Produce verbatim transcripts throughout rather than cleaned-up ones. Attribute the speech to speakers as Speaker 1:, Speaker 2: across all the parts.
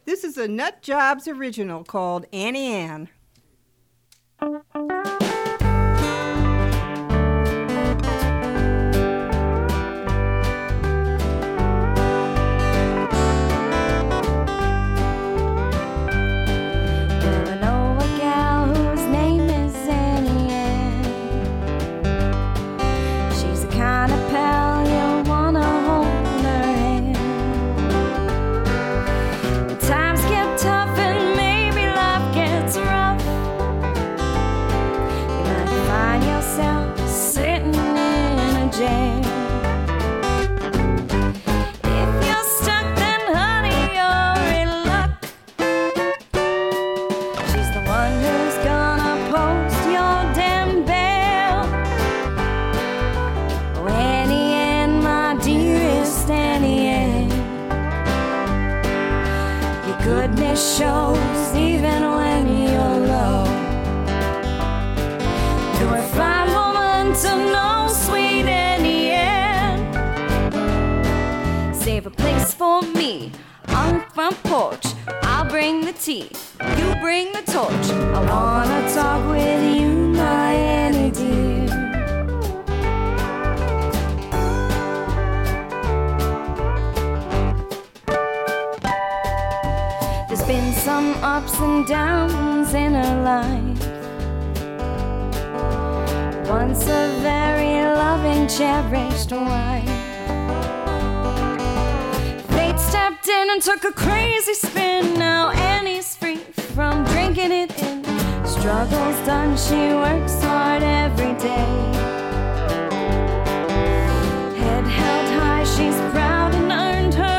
Speaker 1: This is a Nut Jobs original called Annie Ann.
Speaker 2: Shows even when you're low. You're a fine woman to know, sweet Annie Ann. Save a place for me on the front porch. I'll bring the tea, you bring the torch. I wanna talk with you, my Annie dear. Been some ups and downs in her life. Once a very loving, cherished wife. Fate stepped in and took a crazy spin. Now Annie's free from drinking it in. Struggles done, she works hard every day. Head held high, she's proud and earned her.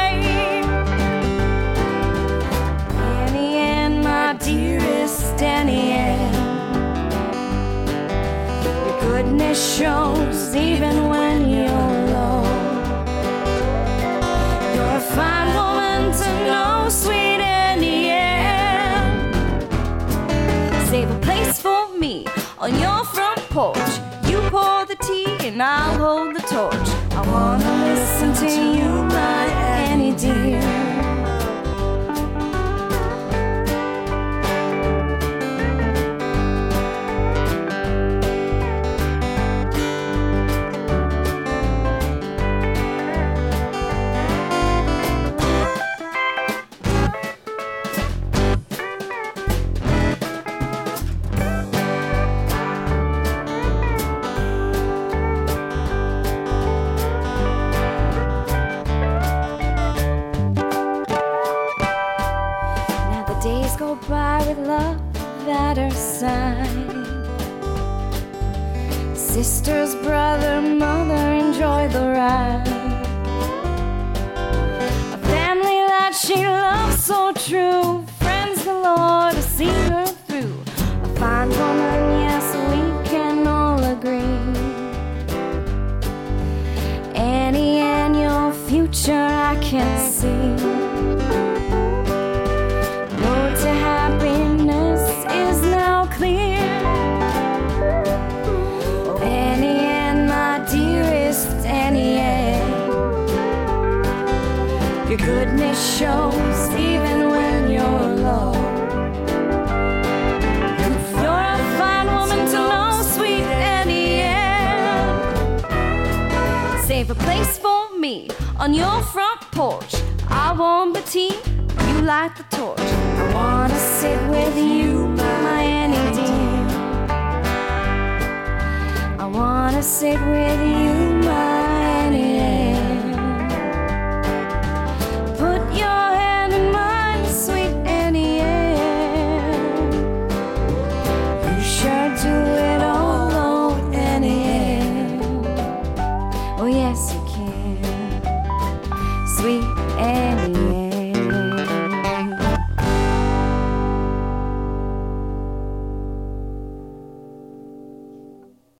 Speaker 2: Dearest Annie Ann, your goodness shows even when you're low. You're a fine woman to know, sweet Annie Ann. Save a place for me on your front porch. You pour the tea and I'll hold the torch. I wanna listen to you, my Annie dear. Sisters, brother, mother, enjoy the ride. A family that she loves so true. Friends galore to see her through. A fine woman, yes, we can all agree. Annie Ann, your future I can see. Road to happiness is now clear. Annie Ann, your goodness shows even when you're low. You're a fine woman to know, sweet Annie Ann. Save a place for me on your front porch. I warm the tea, you light the torch. I wanna sit with you, my Annie dear. I wanna sit with you, my Annie Ann. Put your hand in mine, sweet Annie Ann. You sure do it all, oh Annie Ann. Oh yes you can, sweet Annie Ann.